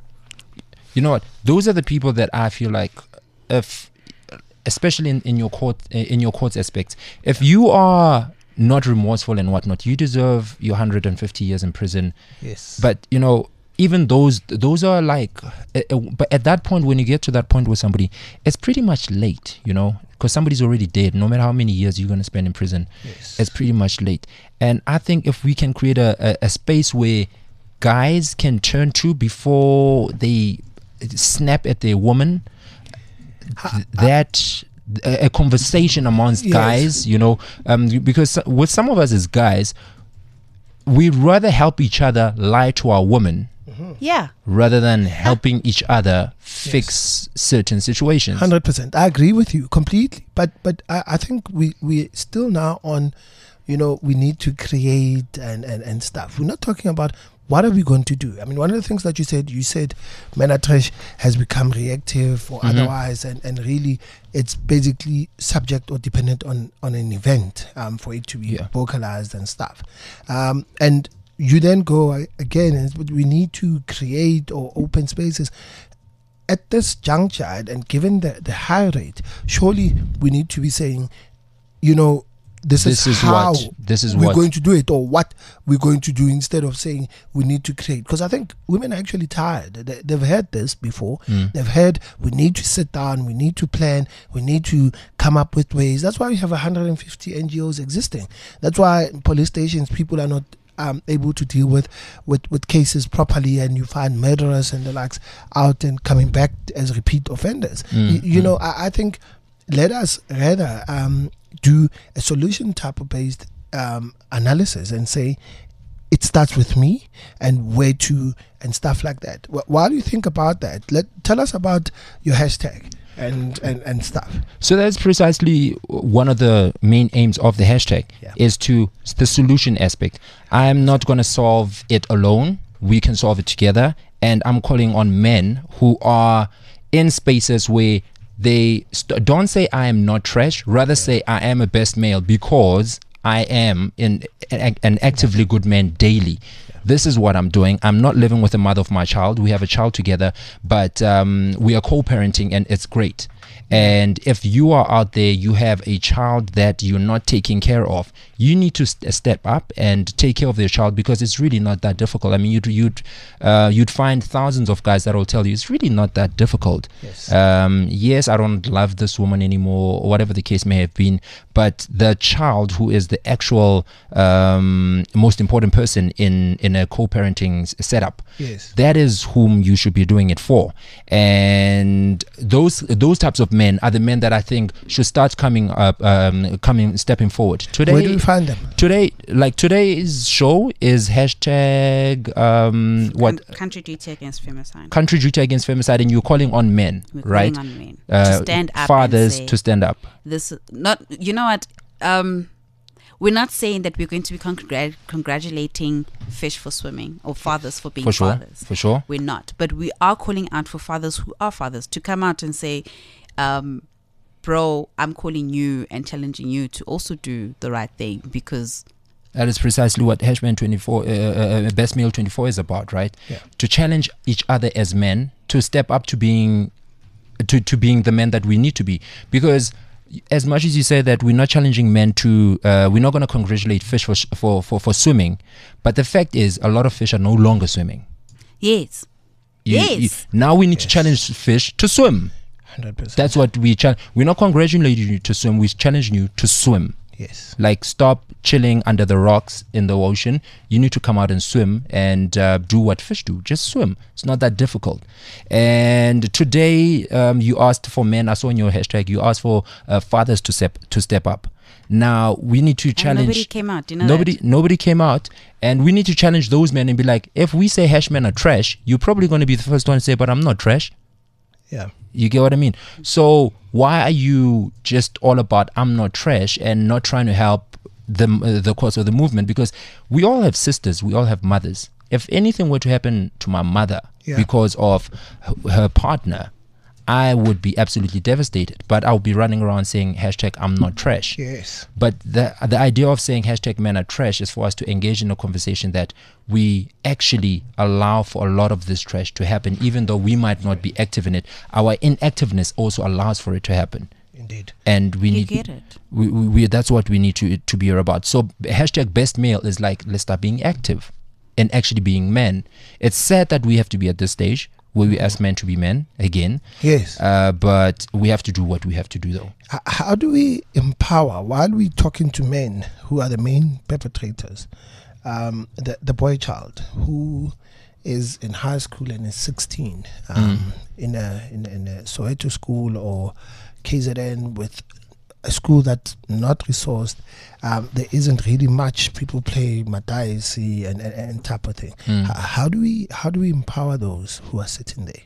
Speaker 4: You know what? Those are the people that I feel like, if, especially in, in your court, in your courts aspects, if you are not remorseful and whatnot, you deserve your one hundred fifty years in prison.
Speaker 2: Yes.
Speaker 4: But you know, even those, those are like, uh, uh, but at that point, when you get to that point with somebody, it's pretty much late, you know, because somebody's already dead. No matter how many years you're going to spend in prison,
Speaker 2: Yes.
Speaker 4: it's pretty much late. And I think if we can create a, a, a space where guys can turn to before they snap at their woman, th- that a, a conversation amongst
Speaker 2: Yes.
Speaker 4: guys, you know, um, because with some of us as guys, we'd rather help each other lie to our woman
Speaker 3: yeah,
Speaker 4: rather than helping each other fix certain situations.
Speaker 2: Hundred percent. I agree with you completely. But but I, I think we we still now on, you know, we need to create and, and, and stuff. We're not talking about what are we going to do. I mean, one of the things that you said, you said Menatrish has become reactive or
Speaker 4: Mhm.
Speaker 2: otherwise, and, and really it's basically subject or dependent on, on an event um, for it to be
Speaker 4: Yeah.
Speaker 2: vocalized and stuff. Um, and you then go uh, again, and it's- we need to create or open spaces at this juncture, and given the, the high rate, surely we need to be saying, you know, this,
Speaker 4: This
Speaker 2: is,
Speaker 4: is
Speaker 2: how
Speaker 4: what- this is
Speaker 2: we're
Speaker 4: what-
Speaker 2: going to do it, or what we're going to do, instead of saying we need to create. Because I think women are actually tired. They, they've heard this before.
Speaker 4: Mm.
Speaker 2: They've heard we need to sit down, we need to plan, we need to come up with ways. That's why we have one hundred fifty N G Os existing. That's why police stations, people are not um, able to deal with, with, with cases properly, and you find murderers and the likes out and coming back as repeat offenders.
Speaker 4: Mm,
Speaker 2: you you
Speaker 4: mm.
Speaker 2: know, I, I think let us rather um, do a solution type of based um, analysis and say it starts with me and where to and stuff like that. Wh- While you think about that, let tell us about your hashtag and, and, and stuff.
Speaker 4: So that's precisely one of the main aims of the hashtag,
Speaker 2: Yeah.
Speaker 4: is to the solution aspect. I'm not going to solve it alone. We can solve it together. And I'm calling on men who are in spaces where they st- don't say I am not trash, rather say I am a best male because I am in an, an actively good man daily. This is what I'm doing. I'm not living with the mother of my child. We have a child together, but um, we are co-parenting, and it's great. And if you are out there, you have a child that you're not taking care of, you need to st- step up and take care of their child, because it's really not that difficult. I mean, you'd you'd uh, you'd find thousands of guys that will tell you it's really not that difficult.
Speaker 2: Yes.
Speaker 4: Um, yes, I don't love this woman anymore, or whatever the case may have been, but the child, who is the actual um, most important person in in a co-parenting s- setup,
Speaker 2: Yes.
Speaker 4: that is whom you should be doing it for. And those those types of men are the men that I think should start coming up, um, coming stepping forward. Today,
Speaker 2: Where do we find them?
Speaker 4: today, like today's show is hashtag um, what
Speaker 3: Con- country duty against femicide.
Speaker 4: country duty against femicide, and you're calling on men,
Speaker 3: We're
Speaker 4: right?
Speaker 3: calling on men
Speaker 4: Uh,
Speaker 3: to stand up,
Speaker 4: fathers
Speaker 3: and say,
Speaker 4: to stand up.
Speaker 3: this not you know what um we're not saying that we're going to be congrat- congratulating fish for swimming or fathers for being
Speaker 4: For sure,
Speaker 3: fathers.
Speaker 4: for sure.
Speaker 3: We're not, but we are calling out for fathers who are fathers to come out and say, um bro, I'm calling you and challenging you to also do the right thing, because
Speaker 4: That is precisely what Hashman twenty-four, uh, uh, Best Male twenty-four is about, right?
Speaker 2: Yeah.
Speaker 4: To challenge each other as men, to step up to being, to, to being the men that we need to be. Because as much as you say that we're not challenging men to, uh, we're not going to congratulate fish for, for, for, for swimming, but the fact is a lot of fish are no longer swimming.
Speaker 3: Yes.
Speaker 4: You,
Speaker 3: yes.
Speaker 4: You, now we need
Speaker 2: yes.
Speaker 4: to challenge fish to swim.
Speaker 2: one hundred percent.
Speaker 4: That's what we challenge. We're not congratulating you to swim. We're challenging you to swim.
Speaker 2: Yes.
Speaker 4: Like, stop chilling under the rocks in the ocean. You need to come out and swim and uh, do what fish do. Just swim. It's not that difficult. And today, um, you asked for men. I saw in your hashtag, you asked for uh, fathers to step to step up. Now we need to challenge.
Speaker 3: And nobody came out. You know
Speaker 4: nobody,
Speaker 3: that?
Speaker 4: nobody came out, and we need to challenge those men and be like, if we say Hashmen are trash, you're probably going to be the first one to say, but I'm not trash.
Speaker 2: Yeah.
Speaker 4: You get what I mean? So why are you just all about I'm not trash and not trying to help the uh, the cause of the movement? Because we all have sisters, we all have mothers. If anything were to happen to my mother
Speaker 2: yeah.
Speaker 4: because of her, her partner, I would be absolutely devastated. But I'll be running around saying hashtag I'm not trash.
Speaker 2: Yes.
Speaker 4: But the the idea of saying hashtag men are trash is for us to engage in a conversation that we actually allow for a lot of this trash to happen, even though we might not be active in it. Our inactiveness also allows for it to happen.
Speaker 2: Indeed.
Speaker 4: And we
Speaker 3: You
Speaker 4: need
Speaker 3: get it.
Speaker 4: We, we, we that's what we need to to be about. So hashtag best male is like, let's start being active and actually being men. It's sad that we have to be at this stage where we ask men to be men again.
Speaker 2: Yes.
Speaker 4: Uh, but we have to do what we have to do, though.
Speaker 2: H- How do we empower, while we're talking to men who are the main perpetrators, um, the, the boy child who is in high school and is sixteen, um, mm. in, a, in, in a Soweto school or K Z N with a school that's not resourced, um, there isn't really much. People play madaisi and, and, and type of thing.
Speaker 4: Mm.
Speaker 2: H- how do we how do we empower those who are sitting there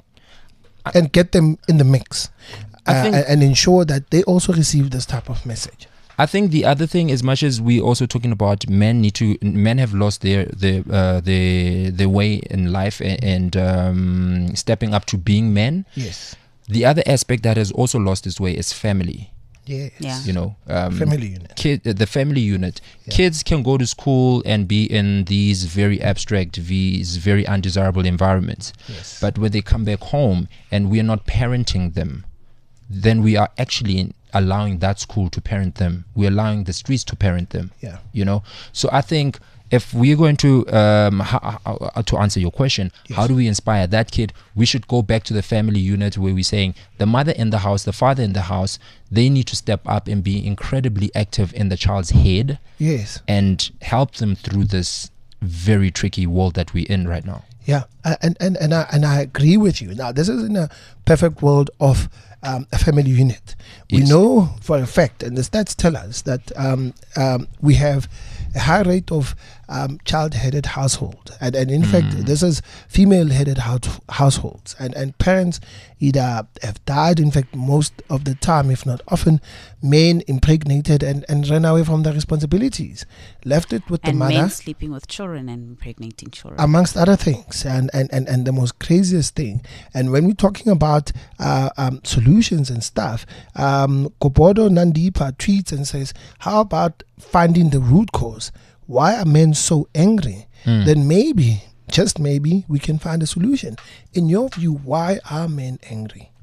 Speaker 2: and get them in the mix, uh, and, and ensure that they also receive this type of message?
Speaker 4: I think the other thing, as much as we also talking about men need to, men have lost their their uh, their, their way in life and, and um, stepping up to being men.
Speaker 2: Yes.
Speaker 4: The other aspect that has also lost its way is family.
Speaker 2: Yes.
Speaker 3: Yeah.
Speaker 4: You know, um,
Speaker 2: family unit.
Speaker 4: Kid, the family unit.
Speaker 2: Yeah.
Speaker 4: Kids can go to school and be in these very abstract, these very undesirable environments.
Speaker 2: Yes.
Speaker 4: But when they come back home and we are not parenting them, then we are actually allowing that school to parent them. We're allowing the streets to parent them.
Speaker 2: Yeah.
Speaker 4: You know. So I think if we're going to um, ha- ha- to answer your question,
Speaker 2: yes.
Speaker 4: how do we inspire that kid? We should go back to the family unit where we're saying the mother in the house, the father in the house, they need to step up and be incredibly active in the child's head.
Speaker 2: Yes.
Speaker 4: And help them through this very tricky world that we're in right now.
Speaker 2: Yeah, uh, and and and I, and I agree with you. Now, this is in a perfect world of um, a family unit. We
Speaker 4: Yes.
Speaker 2: know for a fact, and the stats tell us that um, um, we have a high rate of um, child-headed household, and, and in mm. fact, this is female-headed house- households, and and parents either have died. In fact, most of the time, if not often, men impregnated and, and ran away from their responsibilities, left it with
Speaker 3: and
Speaker 2: the mother.
Speaker 3: men sleeping with children and impregnating children.
Speaker 2: Amongst other things, and, and, and, and the most craziest thing. And when we're talking about uh, um, solutions and stuff, um, Kopodo Nandipa tweets and says, how about finding the root cause? Why are men so angry? Mm. Then maybe, just maybe, we can find a solution. In your view, why are men angry?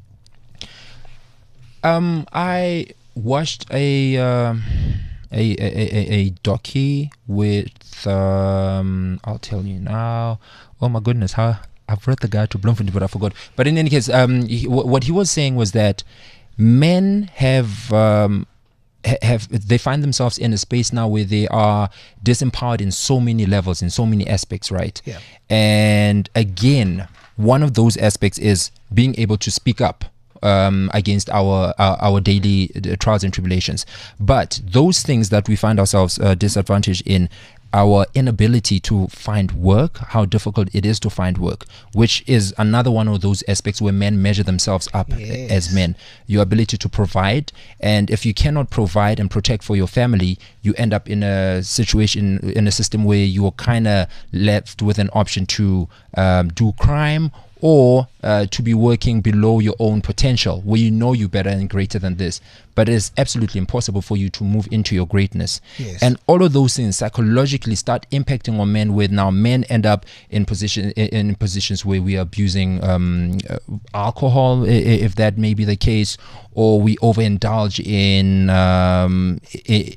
Speaker 4: Um, I watched a um, a, a, a, a docu with um, I'll tell you now. Oh my goodness, how I've read the guide to Bloemfontein, but I forgot. But in any case, um, he, w- what he was saying was that men have um, ha- have they find themselves in a space now where they are disempowered in so many levels, in so many aspects, right?
Speaker 2: Yeah.
Speaker 4: And again, one of those aspects is being able to speak up um, against our, our our daily uh, trials and tribulations. But those things that we find ourselves uh, disadvantaged in, our inability to find work, how difficult it is to find work, which is another one of those aspects where men measure themselves up
Speaker 2: yes.
Speaker 4: as men. Your ability to provide, and if you cannot provide and protect for your family, you end up in a situation, in a system where you're kind of left with an option to um, do crime or uh, to be working below your own potential, where you know you're better and greater than this, but it's absolutely impossible for you to move into your greatness.
Speaker 2: Yes.
Speaker 4: And all of those things psychologically start impacting on men, where now men end up in position in, in positions where we are abusing um, uh, alcohol, if that may be the case, or we overindulge in um, I-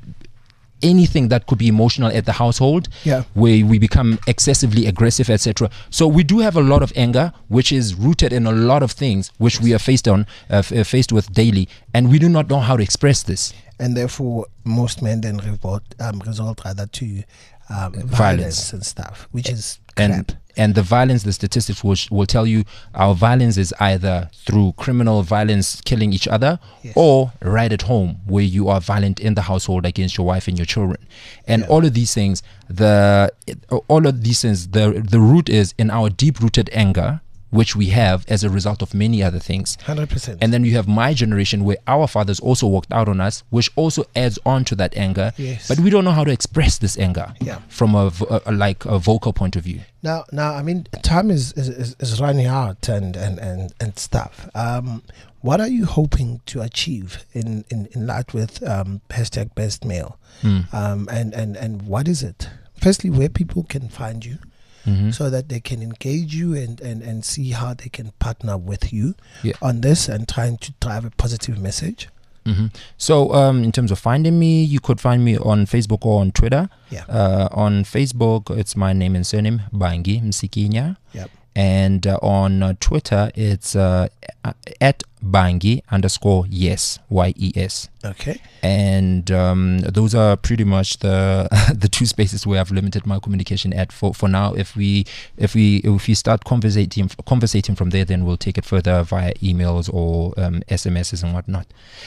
Speaker 4: anything that could be emotional at the household,
Speaker 2: Yeah.
Speaker 4: where we become excessively aggressive, et cetera. So we do have a lot of anger, which is rooted in a lot of things which we are faced on, uh, f- uh, faced with daily, and we do not know how to express this.
Speaker 2: And therefore, most men then resort, um, resort rather to um, violence.
Speaker 4: Violence.
Speaker 2: and stuff, which is crap.
Speaker 4: And and the violence, the statistics will, will tell you our violence is either through criminal violence, killing each other,
Speaker 2: Yes.
Speaker 4: or right at home, where you are violent in the household against your wife and your children. And
Speaker 2: Yeah.
Speaker 4: all of these things, the all of these things, the the root is in our deep-rooted anger, which we have as a result of many other things.
Speaker 2: one hundred percent.
Speaker 4: And then you have my generation, where our fathers also walked out on us, which also adds on to that anger.
Speaker 2: Yes.
Speaker 4: But we don't know how to express this anger
Speaker 2: Yeah.
Speaker 4: from a, vo- a like a vocal point of view.
Speaker 2: Now, now, I mean, time is is, is, is running out and and and and stuff. Um, what are you hoping to achieve in in in light with um, hashtag Best Male?
Speaker 4: Mm.
Speaker 2: Um, and and and what is it? Firstly, where people can find you,
Speaker 4: Mhm.
Speaker 2: so that they can engage you and and and see how they can partner with you
Speaker 4: Yeah.
Speaker 2: on this and trying to drive a positive message.
Speaker 4: hmm So, um, in terms of finding me, you could find me on Facebook or on Twitter.
Speaker 2: Yeah.
Speaker 4: Uh, on Facebook, it's my name and surname, Bangi Msikinya.
Speaker 2: Yep.
Speaker 4: And uh, on uh, Twitter, it's uh, at Bangi underscore yes, Y E S.
Speaker 2: Okay.
Speaker 4: And um, those are pretty much the the two spaces where I've limited my communication at for, for now. If we if we if we start conversating conversating from there, then we'll take it further via emails or um, S M Ses and whatnot.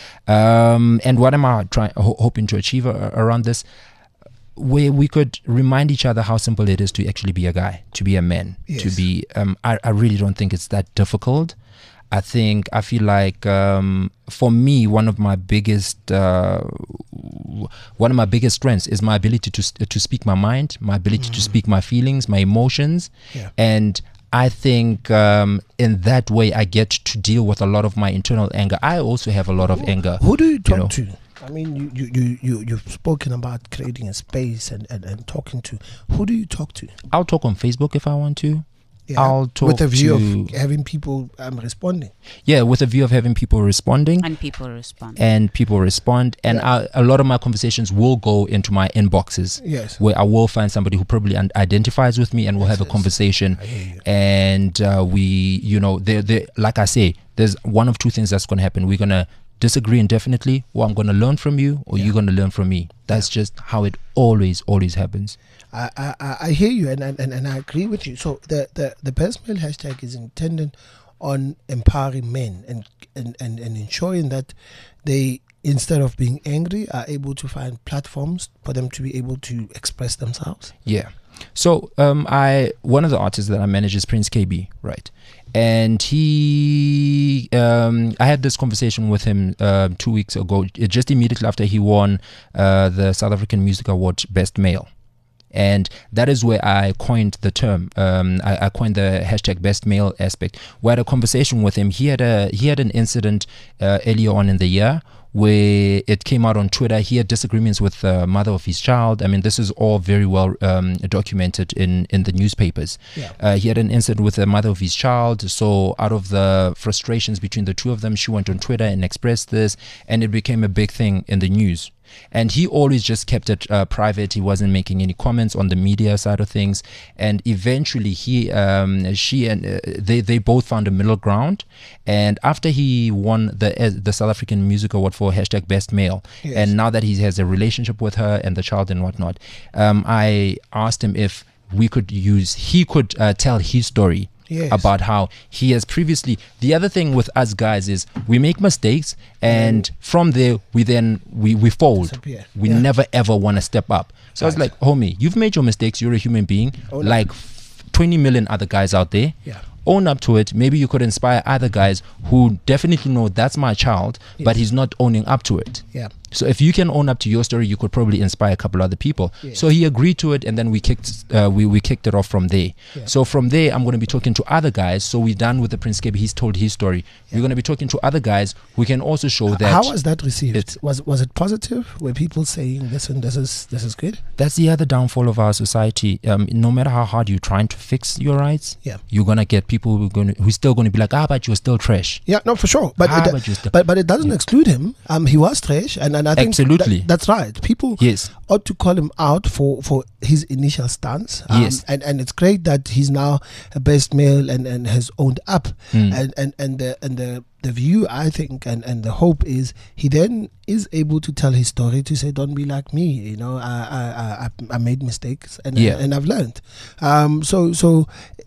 Speaker 4: Um, and what am I trying ho- hoping to achieve uh, around this? Where we could remind each other how simple it is to actually be a guy, to be a man, to
Speaker 2: Yes.
Speaker 4: be. Um, I I really don't think it's that difficult. I think I feel like um, for me, one of my biggest uh, one of my biggest strengths is my ability to s- to speak my mind, my ability to speak my feelings, my emotions,
Speaker 2: Yeah.
Speaker 4: and I think um, in that way I get to deal with a lot of my internal anger. I also have a lot of anger.
Speaker 2: Who do you talk
Speaker 4: know.
Speaker 2: to? I mean, you, you, you, you, you've spoken about creating a space and, and, and talking to. Who do you talk to?
Speaker 4: I'll talk on Facebook if I want to.
Speaker 2: Yeah,
Speaker 4: I'll talk
Speaker 2: with a view
Speaker 4: to-
Speaker 2: of having people um, responding.
Speaker 4: Yeah, with a view of having people responding.
Speaker 3: And people respond.
Speaker 4: And people respond, and
Speaker 2: Yeah.
Speaker 4: I, a lot of my conversations will go into my inboxes,
Speaker 2: Yes.
Speaker 4: where I will find somebody who probably un- identifies with me, and we'll have a
Speaker 2: Yes, yes.
Speaker 4: conversation.
Speaker 2: I hear you.
Speaker 4: And uh, we, you know, they, they, like I say, there's one of two things that's going to happen. We're going to disagree indefinitely, or I'm going to learn from you, or
Speaker 2: Yeah.
Speaker 4: you're going to learn from me. That's just how it always, always happens.
Speaker 2: I, I, I- I hear you and, and, and I agree with you. So the, the, the Best Male hashtag is intended on empowering men and, and, and, and ensuring that they, instead of being angry, are able to find platforms for them to be able to express themselves.
Speaker 4: Yeah. So um, I one of the artists that I manage is Prince K B, right? And he, um, I had this conversation with him uh, two weeks ago, uh, just immediately after he won uh, the South African Music Award Best Male. And that is where I coined the term. Um, I, I coined the hashtag Best Male aspect. We had a conversation with him. He had a he had an incident uh, earlier on in the year where it came out on Twitter. He had disagreements with the mother of his child. I mean, this is all very well um, documented in, in the newspapers.
Speaker 2: Yeah.
Speaker 4: Uh, he had an incident with the mother of his child. So out of the frustrations between the two of them, she went on Twitter and expressed this, and it became a big thing in the news. And he always just kept it uh, private. He wasn't making any comments on the media side of things. And eventually, he, um, she, and uh, they, they both found a middle ground. And after he won the uh, the South African Music Award for hashtag Best Male,
Speaker 2: Yes.
Speaker 4: and now that he has a relationship with her and the child and whatnot, um, I asked him if we could use, he could uh, tell his story.
Speaker 2: Yes.
Speaker 4: About how he has previously. The other thing with us guys is we make mistakes, and from there we then we we fold.
Speaker 2: Disappear.
Speaker 4: We
Speaker 2: Yeah.
Speaker 4: never ever want to step up. So I was
Speaker 2: Right.
Speaker 4: like, homie, you've made your mistakes. You're a human being,
Speaker 2: Own up.
Speaker 4: like f- twenty million other guys out there.
Speaker 2: Yeah.
Speaker 4: Own up to it. Maybe you could inspire other guys who definitely know that's my child, but
Speaker 2: Yes.
Speaker 4: he's not owning up to it.
Speaker 2: Yeah.
Speaker 4: So if you can own up to your story, you could probably inspire a couple other people.
Speaker 2: Yeah.
Speaker 4: So he agreed to it, and then we kicked uh, we we kicked it off from there.
Speaker 2: Yeah.
Speaker 4: So from there, I'm going to be talking to other guys. So we're done with the Prince Kabi. He's told his story.
Speaker 2: Yeah.
Speaker 4: We're going to be talking to other guys who can also show that.
Speaker 2: How was that received?
Speaker 4: It's-
Speaker 2: Was was it positive? Were people saying, "Listen, this is this is good"?
Speaker 4: That's the other downfall of our society. Um, no matter how hard you're trying to fix your rights,
Speaker 2: Yeah.
Speaker 4: you're gonna get people who are going who's still going to be like, ah, but you're still trash.
Speaker 2: Yeah, no, for sure. But
Speaker 4: Ah,
Speaker 2: it,
Speaker 4: but you still-
Speaker 2: but but it doesn't exclude him. Um, he was trash, and, and I think
Speaker 4: Absolutely.
Speaker 2: that- that's right. People
Speaker 4: Yes.
Speaker 2: ought to call him out for, for his initial stance. Um,
Speaker 4: Yes.
Speaker 2: and, and it's great that he's now a best male and, and has owned up.
Speaker 4: Mm.
Speaker 2: And and and the and the the view, I think, and, and the hope is he then is able to tell his story to say, don't be like me. You know, I I I, I made mistakes and
Speaker 4: Yeah.
Speaker 2: and I've learned. Um, so so.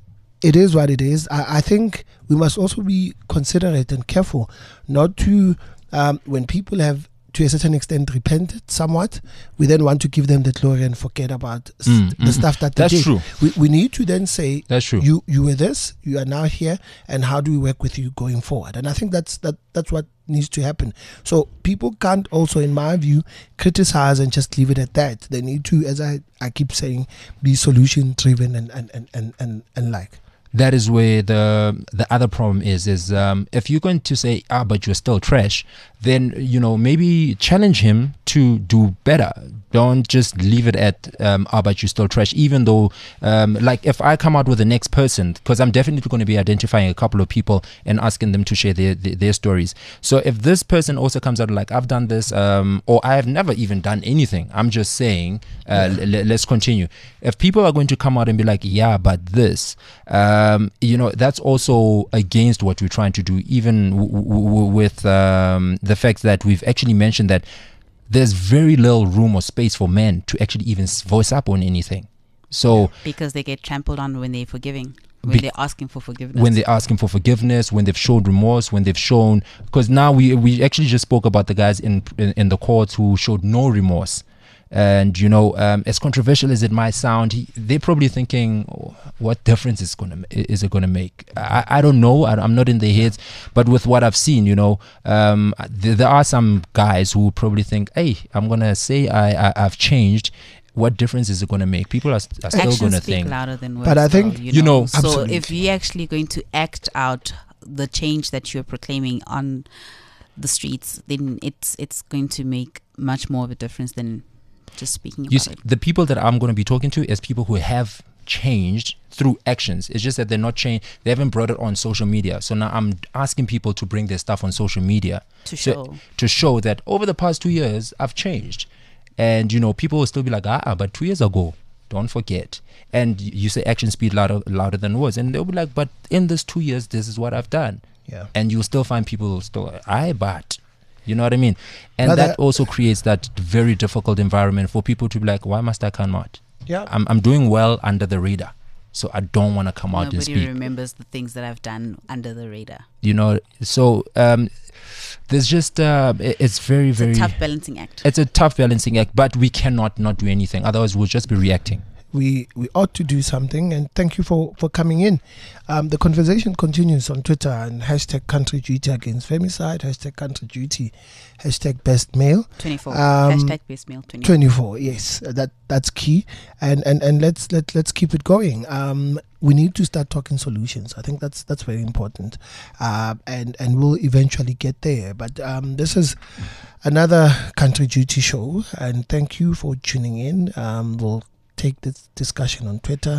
Speaker 2: It is what it is. I, I think we must also be considerate and careful not to, um, when people have to a certain extent repented somewhat, we then want to give them the glory and forget about s-
Speaker 4: Mm,
Speaker 2: the
Speaker 4: mm,
Speaker 2: stuff that they
Speaker 4: that's
Speaker 2: did.
Speaker 4: true.
Speaker 2: We, we need to then say,
Speaker 4: That's true.
Speaker 2: You you were this, you are now here, and how do we work with you going forward? And I think that's that that's what needs to happen. So people can't also, in my view, criticize and just leave it at that. They need to, as I, I keep saying, be solution driven and and, and, and, and and like.
Speaker 4: That is where the the other problem is is um, if you're going to say, ah, but you're still trash, then, you know, maybe challenge him to do better. Don't just leave it at um, ah, but you're still trash, even though um, like if I come out with the next person, because I'm definitely going to be identifying a couple of people and asking them to share their, their their stories. So if this person also comes out like, I've done this, um, or I have never even done anything, I'm just saying, uh, l- l- let's continue. If people are going to come out and be like, yeah, but this, um, you know, that's also against what we're trying to do, even w- w- w- with um, the fact that we've actually mentioned that there's very little room or space for men to actually even s- voice up on anything. So
Speaker 3: Because they get trampled on when they're forgiving, when
Speaker 4: Be-
Speaker 3: they're asking for forgiveness.
Speaker 4: when they're asking for forgiveness, when they've shown remorse, when they've shown, because now we we actually just spoke about the guys in in, in the courts who showed no remorse. And, you know, um, as controversial as it might sound, he, they're probably thinking, oh, what difference is gonna is it gonna make? I, I don't know. I, I'm not in their heads, but with what I've seen, you know, um, th- there are some guys who probably think, hey, I'm gonna say I, I I've changed. What difference is it gonna make? People are, st- are still
Speaker 3: Actions
Speaker 4: gonna
Speaker 3: speak
Speaker 4: think.
Speaker 3: louder than words.
Speaker 2: But I
Speaker 3: though,
Speaker 2: think,
Speaker 3: you
Speaker 4: you
Speaker 3: know,
Speaker 4: know,
Speaker 3: so
Speaker 2: Absolutely.
Speaker 3: if you're actually going to act out the change that you're proclaiming on the streets, then it's it's going to make much more of a difference than just speaking
Speaker 4: You
Speaker 3: about
Speaker 4: see,
Speaker 3: it.
Speaker 4: the people that I'm going to be talking to is people who have changed through actions. It's just that they're not changed. They haven't brought it on social media. So now I'm asking people to bring their stuff on social media
Speaker 3: To
Speaker 4: so-
Speaker 3: show.
Speaker 4: to show that over the past two years I've changed. And, you know, people will still be like, ah, but two years ago, don't forget. And y- you say actions speak louder louder than words, and they'll be like, but in this two years, this is what I've done.
Speaker 2: Yeah.
Speaker 4: And you'll still find people still, I but. You know what I mean? And
Speaker 2: Brother-
Speaker 4: that also creates that very difficult environment for people to be like, why must I come out?
Speaker 2: Yeah.
Speaker 4: I'm I'm doing well under the radar, so I don't want to come out and
Speaker 3: Nobody
Speaker 4: speak.
Speaker 3: remembers the things that I've done under the radar.
Speaker 4: You know, so um, there's just uh, it- it's very
Speaker 3: It's
Speaker 4: very
Speaker 3: a tough balancing act.
Speaker 4: it's a tough balancing act, but we cannot not do anything. Otherwise, we'll just be reacting.
Speaker 2: we we ought to do something, and thank you for for coming in. Um, the conversation continues on Twitter and hashtag country duty against femicide, hashtag country duty, hashtag best male
Speaker 3: twenty-four.
Speaker 2: Um,
Speaker 3: Hashtag best meal twenty-four.
Speaker 2: twenty-four. Yes, that that's key, and and and let's let let's keep it going. Um, we need to start talking solutions. I think that's that's very important, uh, and and we'll eventually get there. But um, this is another country duty show, and thank you for tuning in. Um, we'll take this discussion on Twitter,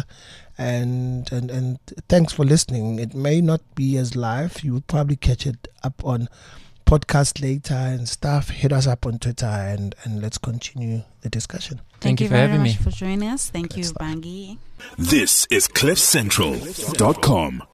Speaker 2: and and and thanks for listening. It may not be as live. You would probably catch it up on podcast later and stuff. Hit us up on Twitter, and and let's continue the discussion.
Speaker 3: Thank,
Speaker 4: Thank
Speaker 3: you
Speaker 4: you for
Speaker 3: very
Speaker 4: having
Speaker 3: much
Speaker 4: me.
Speaker 3: for joining us. Thank you,
Speaker 2: stuff.
Speaker 3: Bangi.
Speaker 1: This is cliff central dot com.